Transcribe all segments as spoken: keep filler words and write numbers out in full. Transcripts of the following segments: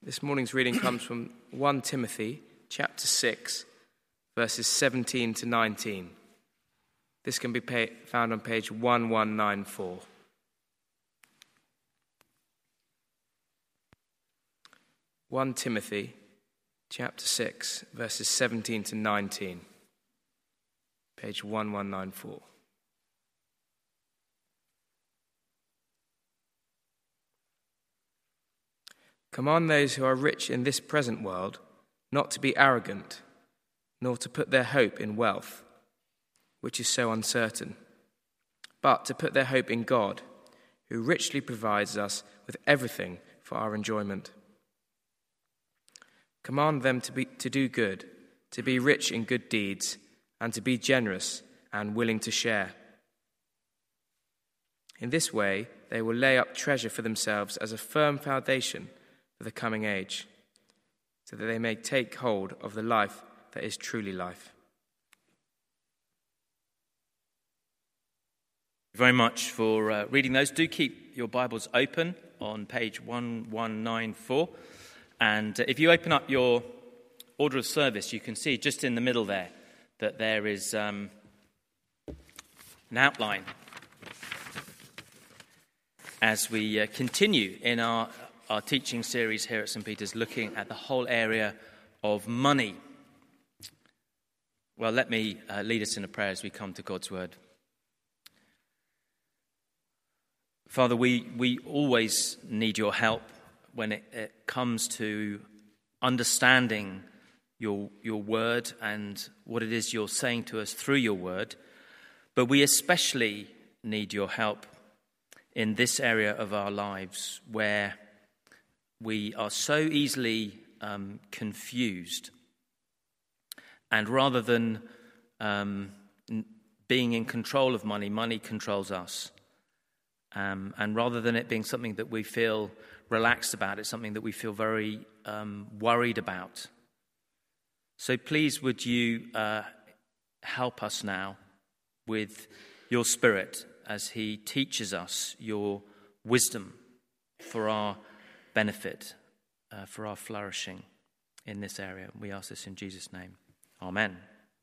This morning's reading comes from First Timothy chapter six, verses seventeen to nineteen. This can be pay- found on page eleven ninety-four. First Timothy chapter six, verses seventeen to nineteen. Page eleven ninety-four. Command those who are rich in this present world not to be arrogant, nor to put their hope in wealth, which is so uncertain, but to put their hope in God, who richly provides us with everything for our enjoyment. Command them to be to do good, to be rich in good deeds, and to be generous and willing to share. In this way, they will lay up treasure for themselves as a firm foundation for the coming age, so that they may take hold of the life that is truly life. Thank you very much for uh, reading those. Do keep your Bibles open on page eleven ninety-four. And uh, if you open up your order of service, you can see just in the middle there that there is um, an outline as we uh, continue in our Our teaching series here at Saint Peter's, looking at the whole area of money. Well, let me uh, lead us in a prayer as we come to God's word. Father, we, we always need your help when it, it comes to understanding your, your word and what it is you're saying to us through your word. But we especially need your help in this area of our lives where we are so easily um, confused. And rather than um, n- being in control of money, money controls us. Um, and rather than it being something that we feel relaxed about, it's something that we feel very um, worried about. So please would you uh, help us now with your Spirit as he teaches us your wisdom for our benefit, uh, for our flourishing in this area. We ask this in Jesus' name. Amen.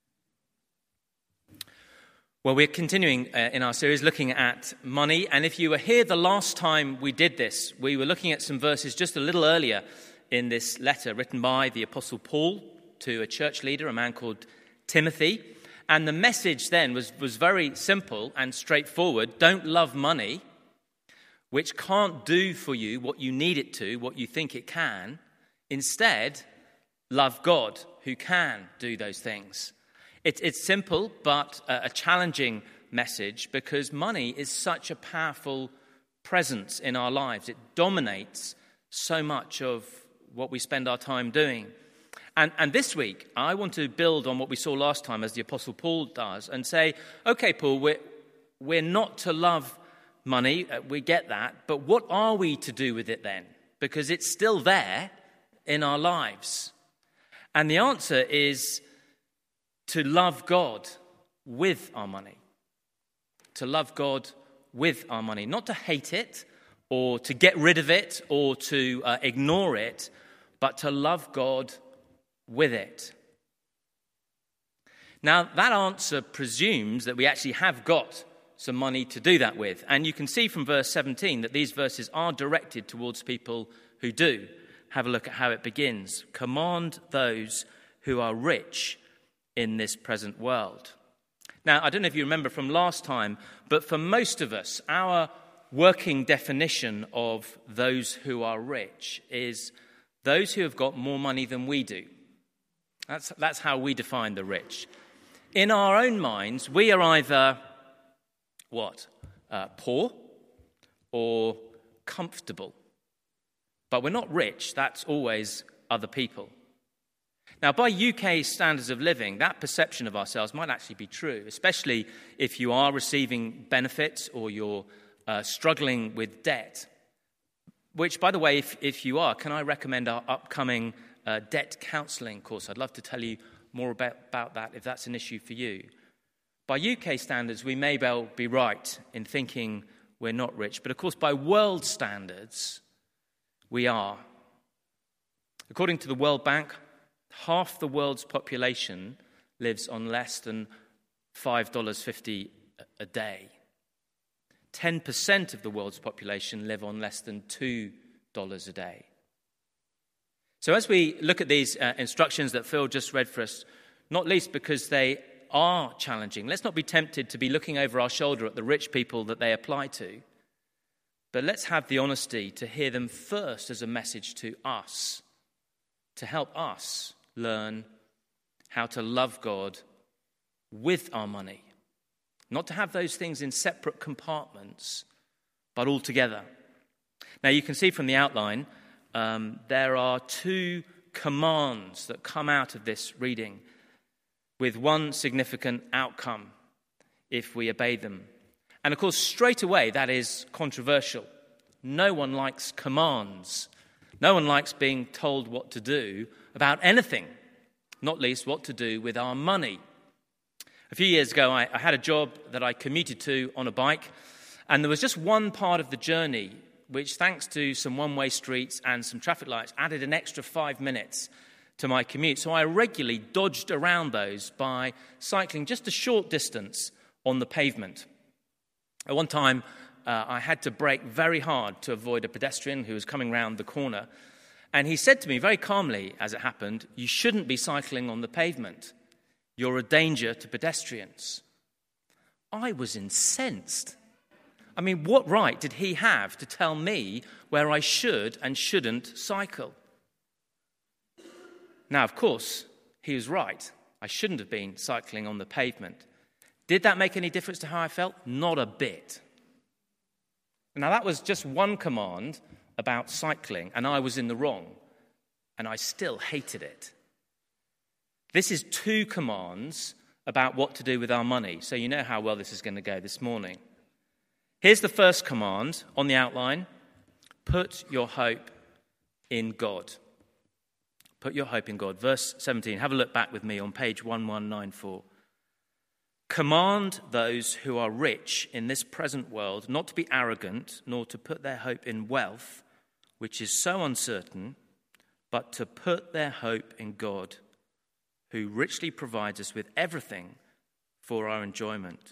Well, we're continuing uh, in our series looking at money. And if you were here the last time we did this, we were looking at some verses just a little earlier in this letter written by the Apostle Paul to a church leader, a man called Timothy. And the message then was, was very simple and straightforward. Don't love money, which can't do for you what you need it to, what you think it can. Instead, love God, who can do those things. It, it's simple, but a challenging message, because money is such a powerful presence in our lives. It dominates so much of what we spend our time doing. And, and this week, I want to build on what we saw last time, as the Apostle Paul does, and say, okay, Paul, we're, we're not to love money, we get that, but what are we to do with it then? Because it's still there in our lives. And the answer is to love God with our money. To love God with our money. Not to hate it, or to get rid of it, or to uh, ignore it, but to love God with it. Now, that answer presumes that we actually have got some money to do that with. And you can see from verse seventeen that these verses are directed towards people who do. Have a look at how it begins. Command those who are rich in this present world. Now, I don't know if you remember from last time, but for most of us, our working definition of those who are rich is those who have got more money than we do. That's, that's how we define the rich. In our own minds, we are either What? Uh, poor or comfortable. But we're not rich. That's always other people. Now, by U K standards of living, that perception of ourselves might actually be true, especially if you are receiving benefits or you're uh, struggling with debt. Which, by the way, if, if you are, can I recommend our upcoming uh, debt counselling course? I'd love to tell you more about, about that if that's an issue for you. By U K standards, we may well be right in thinking we're not rich. But of course, by world standards, we are. According to the World Bank, half the world's population lives on less than five dollars fifty a day. ten percent of the world's population live on less than two dollars a day. So as we look at these uh, instructions that Phil just read for us, not least because they are challenging, let's not be tempted to be looking over our shoulder at the rich people that they apply to, but let's have the honesty to hear them first as a message to us, to help us learn how to love God with our money. Not to have those things in separate compartments, but all together. Now you can see from the outline, um, there are two commands that come out of this reading, with one significant outcome if we obey them. And of course, straight away, that is controversial. No one likes commands. No one likes being told what to do about anything, not least what to do with our money. A few years ago, I, I had a job that I commuted to on a bike, and there was just one part of the journey which, thanks to some one-way streets and some traffic lights, added an extra five minutes to my commute. So I regularly dodged around those by cycling just a short distance on the pavement. At one time, uh, I had to brake very hard to avoid a pedestrian who was coming round the corner. And he said to me very calmly, as it happened, "You shouldn't be cycling on the pavement. You're a danger to pedestrians." I was incensed. I mean, what right did he have to tell me where I should and shouldn't cycle? Now, of course, he was right. I shouldn't have been cycling on the pavement. Did that make any difference to how I felt? Not a bit. Now, that was just one command about cycling, and I was in the wrong, and I still hated it. This is two commands about what to do with our money, so you know how well this is going to go this morning. Here's the first command on the outline: put your hope in God. Put your hope in God. Verse seventeen, have a look back with me on page eleven ninety-four. Command those who are rich in this present world not to be arrogant, nor to put their hope in wealth, which is so uncertain, but to put their hope in God, who richly provides us with everything for our enjoyment.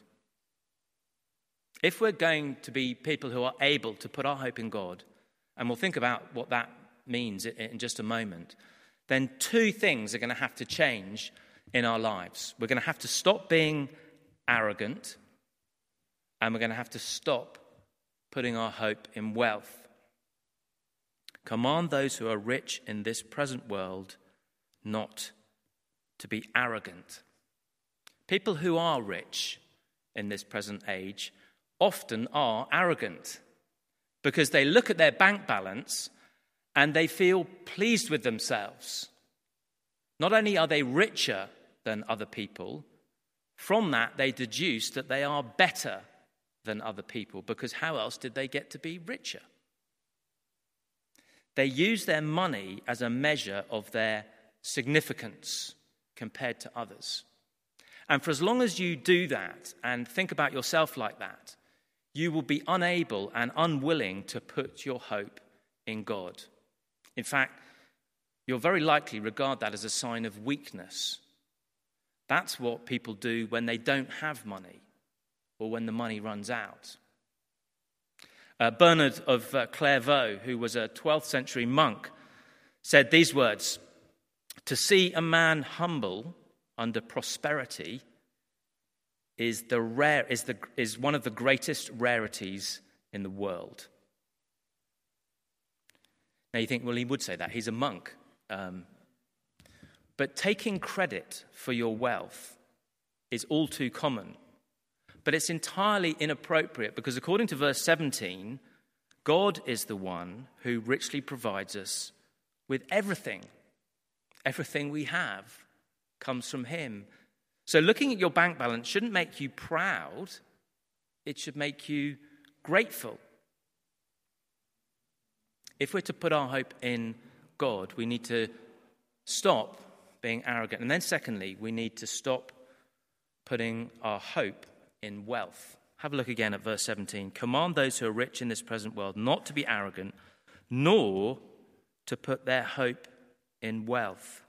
If we're going to be people who are able to put our hope in God, and we'll think about what that means in just a moment, then two things are going to have to change in our lives. We're going to have to stop being arrogant, and we're going to have to stop putting our hope in wealth. Command those who are rich in this present world not to be arrogant. People who are rich in this present age often are arrogant because they look at their bank balance and they feel pleased with themselves. Not only are they richer than other people, from that they deduce that they are better than other people, because how else did they get to be richer? They use their money as a measure of their significance compared to others. And for as long as you do that and think about yourself like that, you will be unable and unwilling to put your hope in God. In fact, you'll very likely regard that as a sign of weakness. That's what people do when they don't have money or when the money runs out. Uh, Bernard of uh, Clairvaux, who was a twelfth century monk, said these words: "To see a man humble under prosperity is the rare is the is one of the greatest rarities in the world." Now you think, well, he would say that. He's a monk. Um, but taking credit for your wealth is all too common. But it's entirely inappropriate because according to verse seventeen, God is the one who richly provides us with everything. Everything we have comes from him. So looking at your bank balance shouldn't make you proud. It should make you grateful. If we're to put our hope in God, we need to stop being arrogant. And then secondly, we need to stop putting our hope in wealth. Have a look again at verse seventeen. Command those who are rich in this present world not to be arrogant, nor to put their hope in wealth.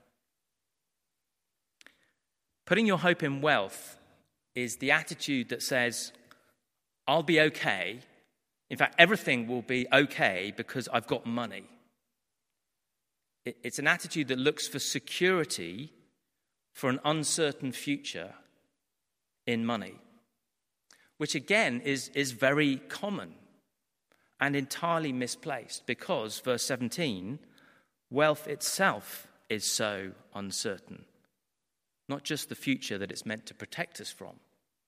Putting your hope in wealth is the attitude that says, I'll be okay. In fact, everything will be okay because I've got money. It's an attitude that looks for security for an uncertain future in money, which again is, is very common and entirely misplaced because, verse seventeen, wealth itself is so uncertain, not just the future that it's meant to protect us from.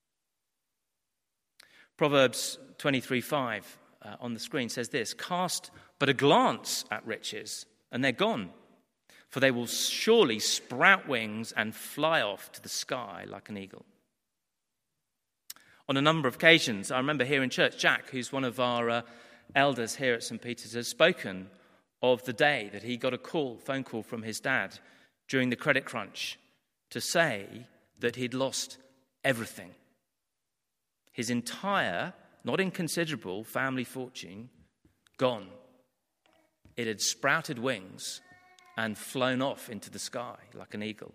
Proverbs twenty-three five uh, on the screen says this, cast but a glance at riches, and they're gone, for they will surely sprout wings and fly off to the sky like an eagle. On a number of occasions, I remember here in church, Jack, who's one of our uh, elders here at Saint Peter's, has spoken of the day that he got a call, phone call from his dad during the credit crunch to say that he'd lost everything. His entire, not inconsiderable, family fortune gone. It had sprouted wings and flown off into the sky like an eagle.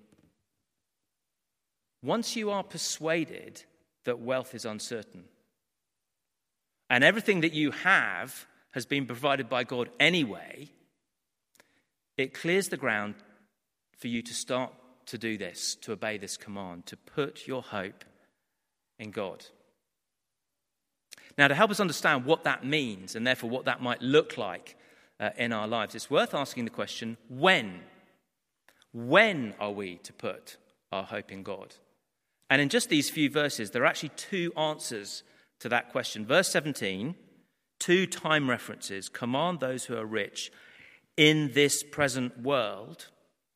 Once you are persuaded that wealth is uncertain, and everything that you have has been provided by God anyway, it clears the ground for you to start to do this, to obey this command, to put your hope in God. Now, to help us understand what that means, and therefore what that might look like uh, in our lives, it's worth asking the question, when? When are we to put our hope in God? And in just these few verses, there are actually two answers to that question. Verse seventeen, two time references, command those who are rich in this present world.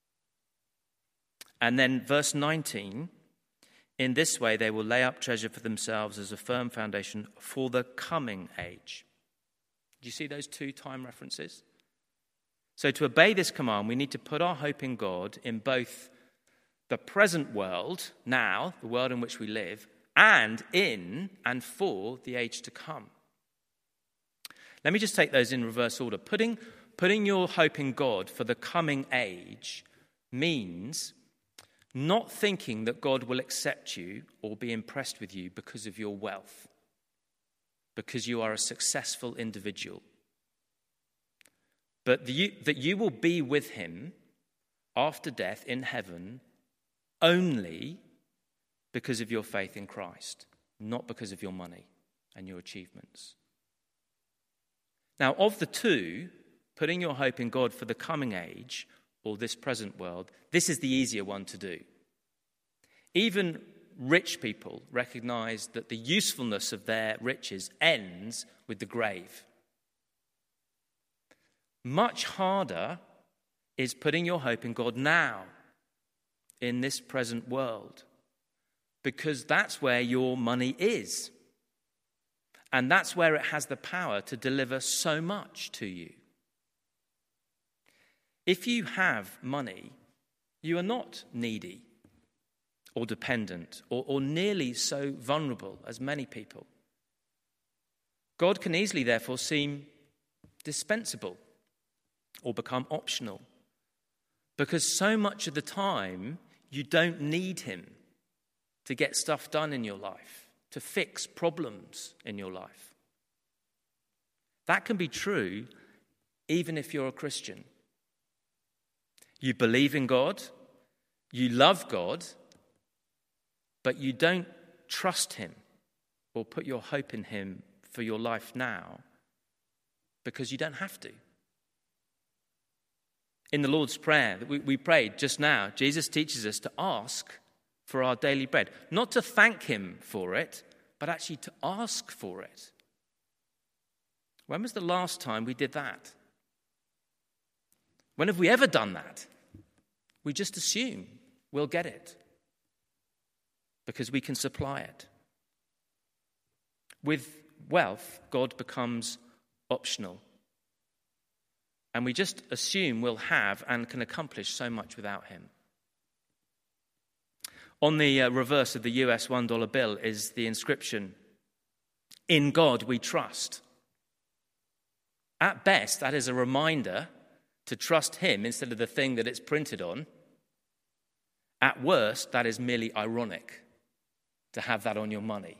And then verse nineteen, in this way they will lay up treasure for themselves as a firm foundation for the coming age. Do you see those two time references? So to obey this command, we need to put our hope in God in both the present world, now, the world in which we live, and in and for the age to come. Let me just take those in reverse order. Putting, putting your hope in God for the coming age means not thinking that God will accept you or be impressed with you because of your wealth, because you are a successful individual, but the, you, that you will be with him after death in heaven only because of your faith in Christ, not because of your money and your achievements. Now, of the two, putting your hope in God for the coming age or this present world, this is the easier one to do. Even rich people recognize that the usefulness of their riches ends with the grave. Much harder is putting your hope in God now, in this present world, because that's where your money is. And that's where it has the power to deliver so much to you. If you have money, you are not needy or dependent or, or nearly so vulnerable as many people. God can easily, therefore, seem dispensable or become optional, because so much of the time you don't need him to get stuff done in your life, to fix problems in your life. That can be true even if you're a Christian. You believe in God, you love God, but you don't trust him or put your hope in him for your life now because you don't have to. In the Lord's Prayer that we, we prayed just now, Jesus teaches us to ask for our daily bread. Not to thank him for it, but actually to ask for it. When was the last time we did that? When have we ever done that? We just assume we'll get it because we can supply it. With wealth, God becomes optional. And we just assume we'll have and can accomplish so much without him. On the uh, reverse of the U S one dollar bill is the inscription, "In God we trust." At best, that is a reminder to trust him instead of the thing that it's printed on, at worst, that is merely ironic to have that on your money.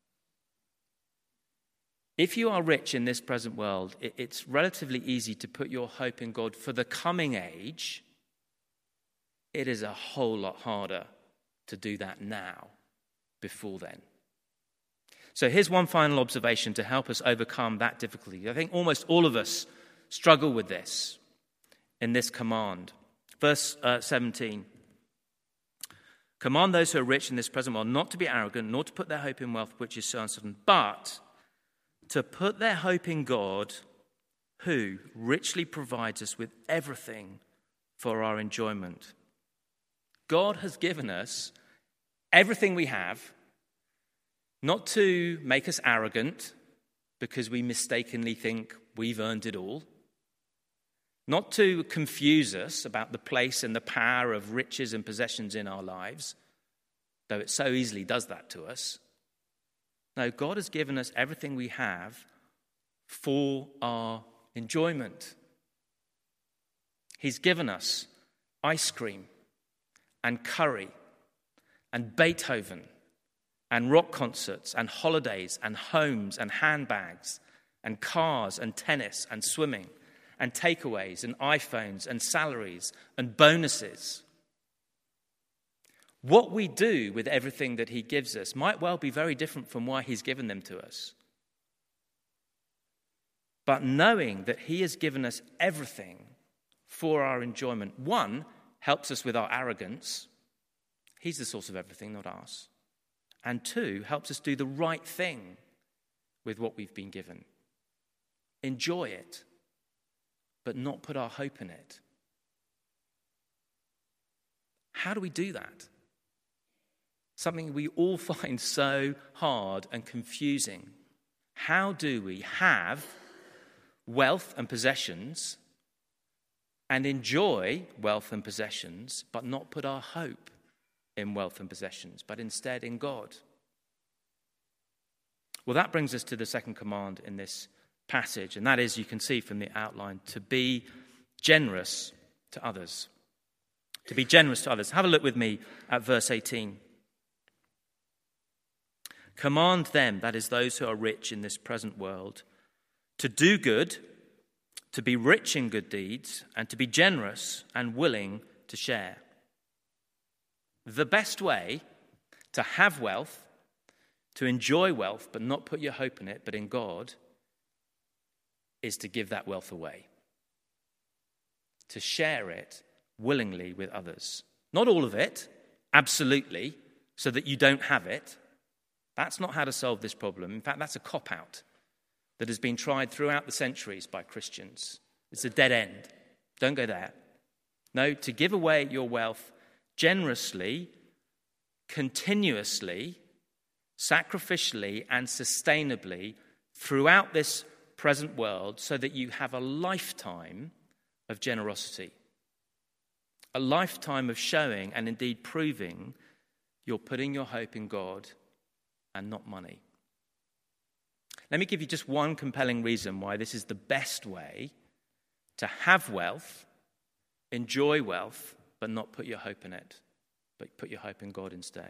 If you are rich in this present world, it's relatively easy to put your hope in God for the coming age. It is a whole lot harder to do that now, before then. So here's one final observation to help us overcome that difficulty. I think almost all of us struggle with this in this command. Verse uh, seventeen. Command those who are rich in this present world not to be arrogant, nor to put their hope in wealth, which is so uncertain, but to put their hope in God, who richly provides us with everything for our enjoyment. God has given us everything we have, not to make us arrogant because we mistakenly think we've earned it all, not to confuse us about the place and the power of riches and possessions in our lives, though it so easily does that to us. No, God has given us everything we have for our enjoyment. He's given us ice cream and curry and Beethoven and rock concerts and holidays and homes and handbags and cars and tennis and swimming and takeaways and iPhones and salaries and bonuses. What we do with everything that he gives us might well be very different from why he's given them to us. But knowing that he has given us everything for our enjoyment, one, helps us with our arrogance. He's the source of everything, not us. And two, helps us do the right thing with what we've been given. Enjoy it, but not put our hope in it. How do we do that? Something we all find so hard and confusing. How do we have wealth and possessions and enjoy wealth and possessions, but not put our hope in wealth and possessions, but instead in God? Well, that brings us to the second command in this passage, and that is, you can see from the outline, to be generous to others. To be generous to others. Have a look with me at verse eighteen. Command them, that is those who are rich in this present world, to do good, to be rich in good deeds, and to be generous and willing to share. The best way to have wealth, to enjoy wealth, but not put your hope in it, but in God, is to give that wealth away. To share it willingly with others. Not all of it, absolutely, so that you don't have it. That's not how to solve this problem. In fact, that's a cop-out that has been tried throughout the centuries by Christians. It's a dead end. Don't go there. No, to give away your wealth generously, continuously, sacrificially, and sustainably throughout this present world so that you have a lifetime of generosity. A lifetime of showing and indeed proving you're putting your hope in God and not money. Let me give you just one compelling reason why this is the best way to have wealth, enjoy wealth, but not put your hope in it, but put your hope in God instead.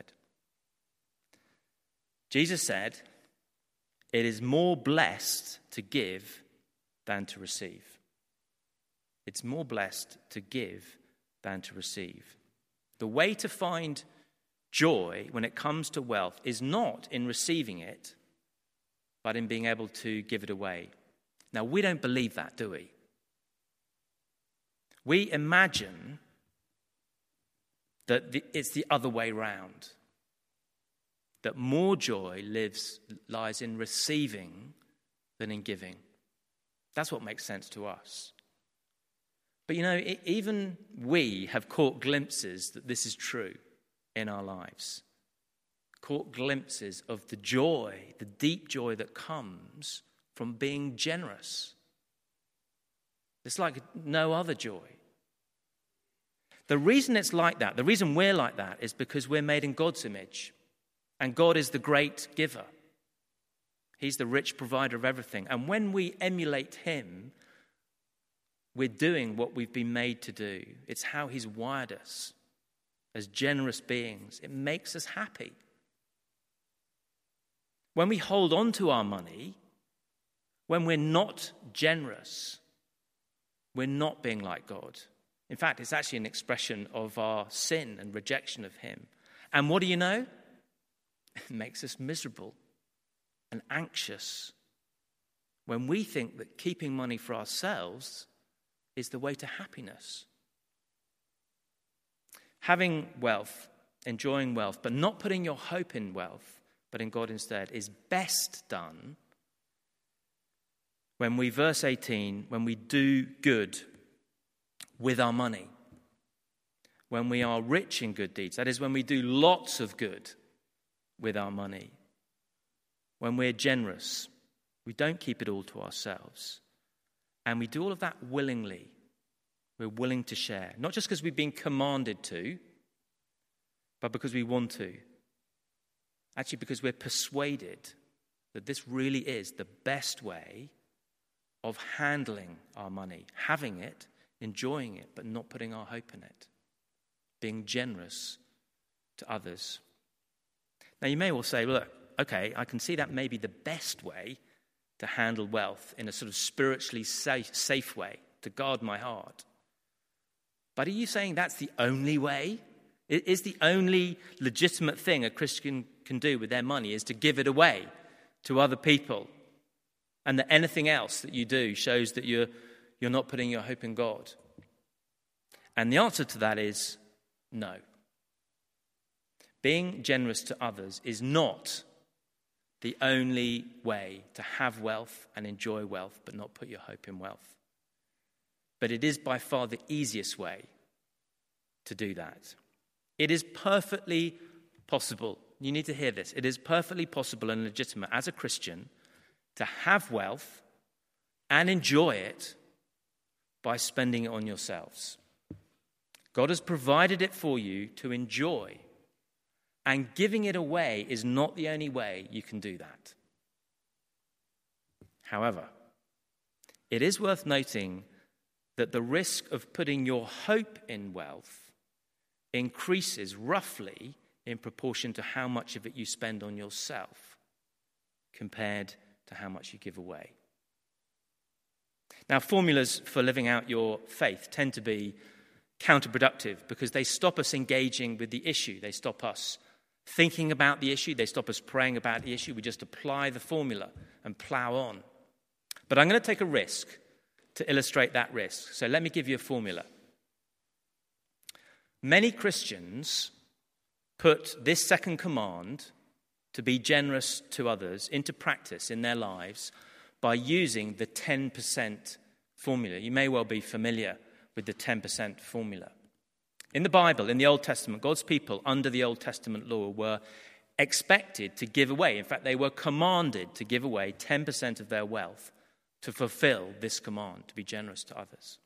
Jesus said, "It is more blessed to give than to receive." It's more blessed to give than to receive. The way to find joy when it comes to wealth is not in receiving it, but in being able to give it away. Now, we don't believe that, do we? We imagine that the, it's the other way round. That more joy lives lies in receiving than in giving. That's what makes sense to us. But you know, it, even we have caught glimpses that this is true in our lives. Caught glimpses of the joy, the deep joy that comes from being generous. It's like no other joy. The reason it's like that, the reason we're like that, is because we're made in God's image. And God is the great giver. He's the rich provider of everything. And when we emulate him, we're doing what we've been made to do. It's how he's wired us as generous beings. It makes us happy. When we hold on to our money, when we're not generous, we're not being like God. In fact, it's actually an expression of our sin and rejection of him. And what do you know? It makes us miserable and anxious when we think that keeping money for ourselves is the way to happiness. Having wealth, enjoying wealth, but not putting your hope in wealth, but in God instead, is best done when we, verse eighteen, when we do good with our money, when we are rich in good deeds, that is, when we do lots of good with our money, when we're generous, we don't keep it all to ourselves, and we do all of that willingly. We're willing to share, not just because we've been commanded to, but because we want to. Actually, because we're persuaded that this really is the best way of handling our money, having it, enjoying it, but not putting our hope in it, being generous to others. Now, you may well say, look, okay, I can see that may be the best way to handle wealth in a sort of spiritually safe, safe way, to guard my heart. But are you saying that's the only way? Is the only legitimate thing a Christian can do with their money is to give it away to other people, and that anything else that you do shows that you're, you're not putting your hope in God? And the answer to that is no. Being generous to others is not the only way to have wealth and enjoy wealth, but not put your hope in wealth. But it is by far the easiest way to do that. It is perfectly possible. You need to hear this. It is perfectly possible and legitimate as a Christian to have wealth and enjoy it by spending it on yourselves. God has provided it for you to enjoy, and giving it away is not the only way you can do that. However, it is worth noting that the risk of putting your hope in wealth increases roughly in proportion to how much of it you spend on yourself compared to how much you give away. Now, formulas for living out your faith tend to be counterproductive because they stop us engaging with the issue. They stop us thinking about the issue. They stop us praying about the issue. We just apply the formula and plow on. But I'm going to take a risk to illustrate that risk. So let me give you a formula. Many Christians put this second command, to be generous to others, into practice in their lives by using the ten percent formula. You may well be familiar with the ten percent formula. In the Bible, in the Old Testament, God's people under the Old Testament law were expected to give away. In fact, they were commanded to give away ten percent of their wealth to fulfill this command, to be generous to others.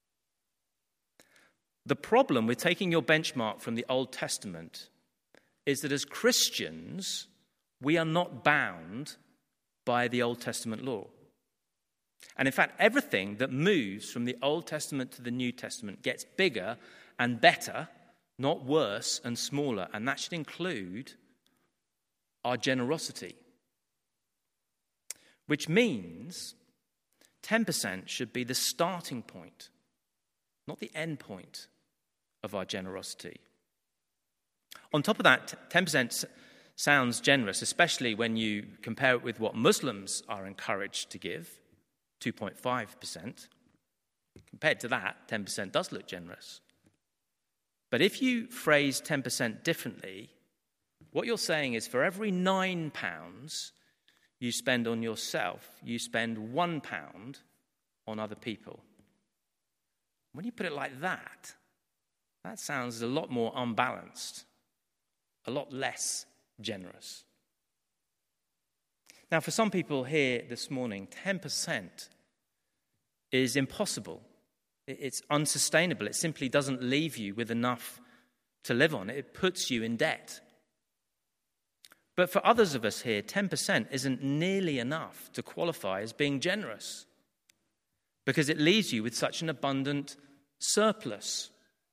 The problem with taking your benchmark from the Old Testament is that as Christians, we are not bound by the Old Testament law. And in fact, everything that moves from the Old Testament to the New Testament gets bigger and better, not worse and smaller. And that should include our generosity. Which means ten percent should be the starting point, not the end point of our generosity. On top of that, ten percent sounds generous, especially when you compare it with what Muslims are encouraged to give, two point five percent. Compared to that, ten percent does look generous. But if you phrase ten percent differently, what you're saying is for every nine pounds you spend on yourself, you spend one pound on other people. When you put it like that, that sounds a lot more unbalanced, a lot less generous. Now, for some people here this morning, ten percent is impossible. It's unsustainable. It simply doesn't leave you with enough to live on. It puts you in debt. But for others of us here, ten percent isn't nearly enough to qualify as being generous. because it leaves you with such an abundant surplus.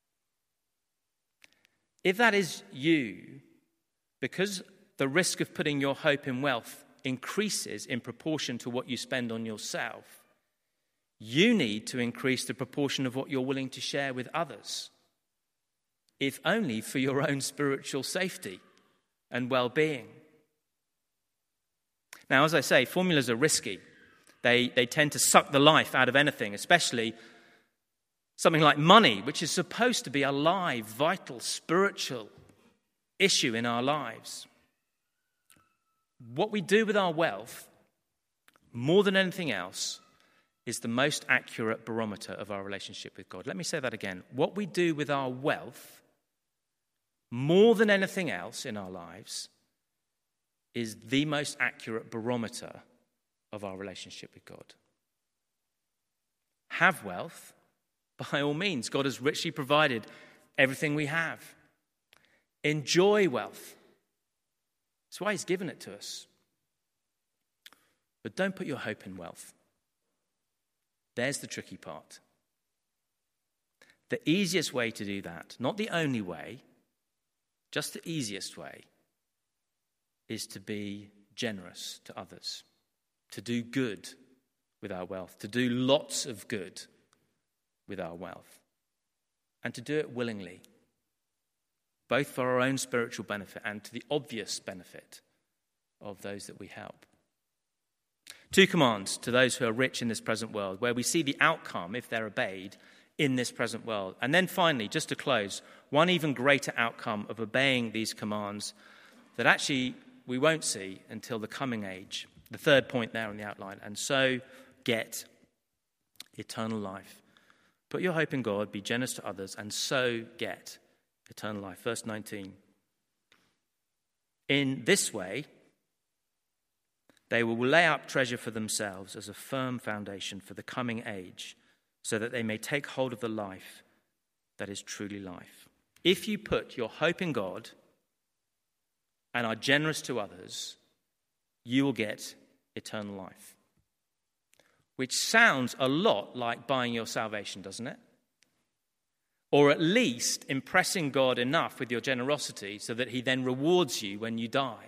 If that is you, because the risk of putting your hope in wealth increases in proportion to what you spend on yourself, you need to increase the proportion of what you're willing to share with others, if only for your own spiritual safety and well-being. Now, as I say, formulas are risky. They, they tend to suck the life out of anything, especially something like money, which is supposed to be a live, vital, spiritual issue in our lives. What we do with our wealth, more than anything else, is the most accurate barometer of our relationship with God. Let me say that again. What we do with our wealth, more than anything else in our lives, is the most accurate barometer of our relationship with God. Have wealth, by all means. God has richly provided everything we have. Enjoy wealth. That's why he's given it to us. But don't put your hope in wealth. There's the tricky part. The easiest way to do that, not the only way, just the easiest way, is to be generous to others, to do good with our wealth, to do lots of good with our wealth, and to do it willingly, both for our own spiritual benefit and to the obvious benefit of those that we help. Two commands to those who are rich in this present world, where we see the outcome, if they're obeyed, in this present world. And then finally, just to close, one even greater outcome of obeying these commands that actually we won't see until the coming age. The third point there on the outline. And so get eternal life. Put your hope in God, be generous to others, and so get eternal life. Verse nineteen. In this way, they will lay up treasure for themselves as a firm foundation for the coming age, so that they may take hold of the life that is truly life. If you put your hope in God and are generous to others, you will get eternal life. Which sounds a lot like buying your salvation, doesn't it? Or at least impressing God enough with your generosity so that he then rewards you when you die.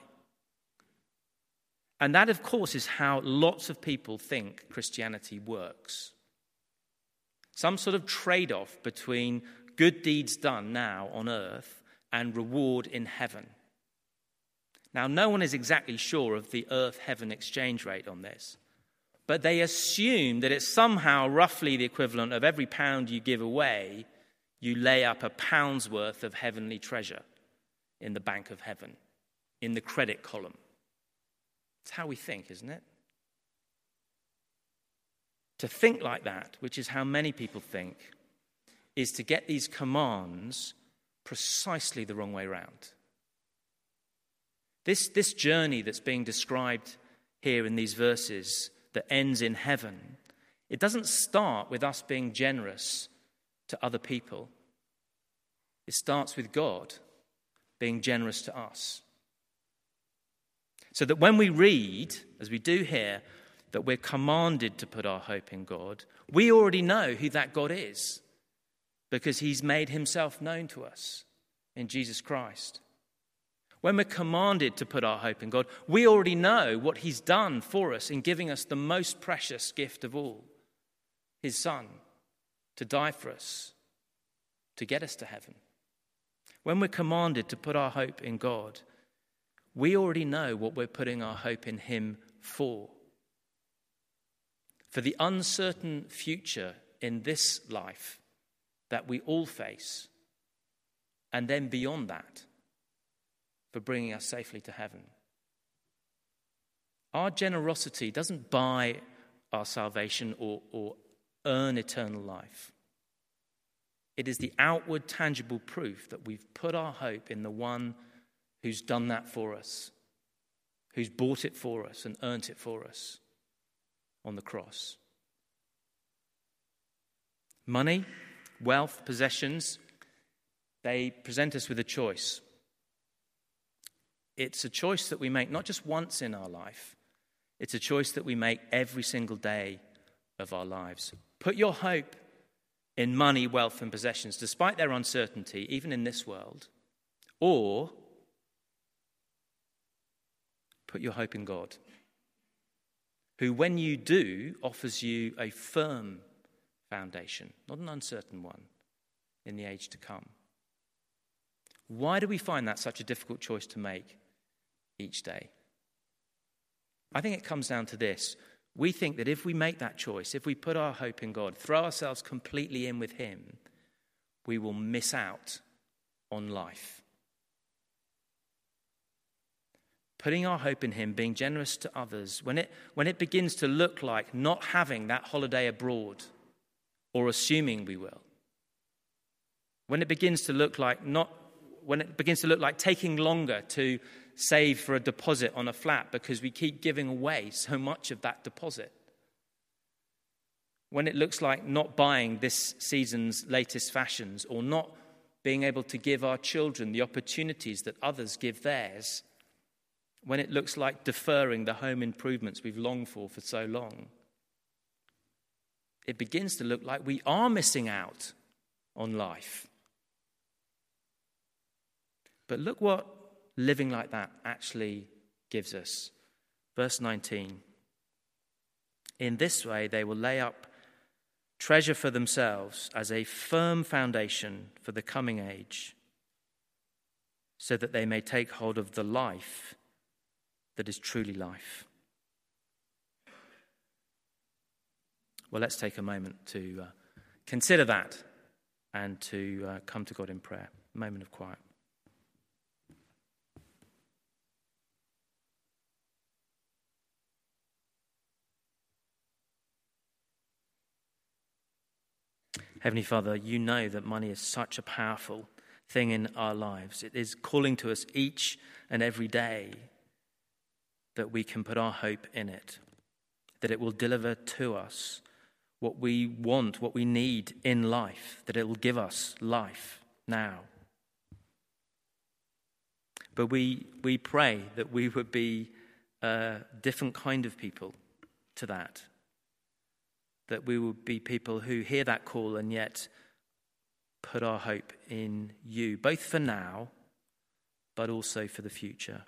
And that, of course, is how lots of people think Christianity works. Some sort of trade-off between good deeds done now on earth and reward in heaven. Now, no one is exactly sure of the earth-heaven exchange rate on this, but they assume that it's somehow roughly the equivalent of every pound you give away, you lay up a pound's worth of heavenly treasure in the bank of heaven, in the credit column. It's how we think, isn't it? To think like that, which is how many people think, is to get these commands precisely the wrong way round. This, this journey that's being described here in these verses that ends in heaven, it doesn't start with us being generous to other people. It starts with God being generous to us. So that when we read, as we do here, that we're commanded to put our hope in God, we already know who that God is because he's made himself known to us in Jesus Christ. When we're commanded to put our hope in God, we already know what he's done for us in giving us the most precious gift of all, his Son, to die for us, to get us to heaven. When we're commanded to put our hope in God, we already know what we're putting our hope in him for. For the uncertain future in this life that we all face, and then beyond that, for bringing us safely to heaven. Our generosity doesn't buy our salvation or, or earn eternal life. It is the outward, tangible proof that we've put our hope in the one who's done that for us, who's bought it for us and earned it for us on the cross. Money, wealth, possessions, they present us with a choice. It's a choice that we make not just once in our life. It's a choice that we make every single day of our lives. Put your hope in money, wealth, and possessions, despite their uncertainty, even in this world. Or put your hope in God, who, when you do, offers you a firm foundation, not an uncertain one, in the age to come. Why do we find that such a difficult choice to make each day? I think it comes down to this. We think that if we make that choice, if we put our hope in God, throw ourselves completely in with him, we will miss out on life. Putting our hope in him, being generous to others, when it, when it begins to look like not having that holiday abroad or assuming we will, when it begins to look like not, when it begins to look like taking longer to save for a deposit on a flat because we keep giving away so much of that deposit, when it looks like not buying this season's latest fashions or not being able to give our children the opportunities that others give theirs, when it looks like deferring the home improvements we've longed for for so long, it begins to look like we are missing out on life. But look what living like that actually gives us. Verse nineteen. In this way they will lay up treasure for themselves as a firm foundation for the coming age, so that they may take hold of the life that is truly life. Well, let's take a moment to uh, consider that and to uh, come to God in prayer. A moment of quiet. Heavenly Father, you know that money is such a powerful thing in our lives. It is calling to us each and every day that we can put our hope in it, that it will deliver to us what we want, what we need in life, that it will give us life now. But we we pray that we would be a different kind of people to that, that we would be people who hear that call and yet put our hope in you, both for now, but also for the future.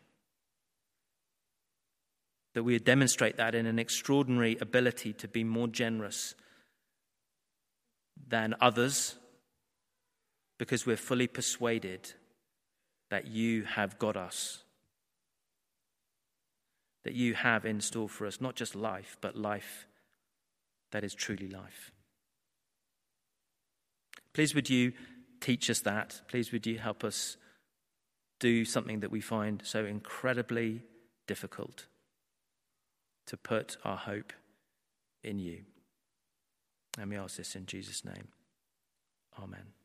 That we would demonstrate that in an extraordinary ability to be more generous than others, because we're fully persuaded that you have got us, that you have in store for us not just life, but life that is truly life. Please would you teach us that. Please would you help us do something that we find so incredibly difficult, to put our hope in you. And we ask this in Jesus' name. Amen.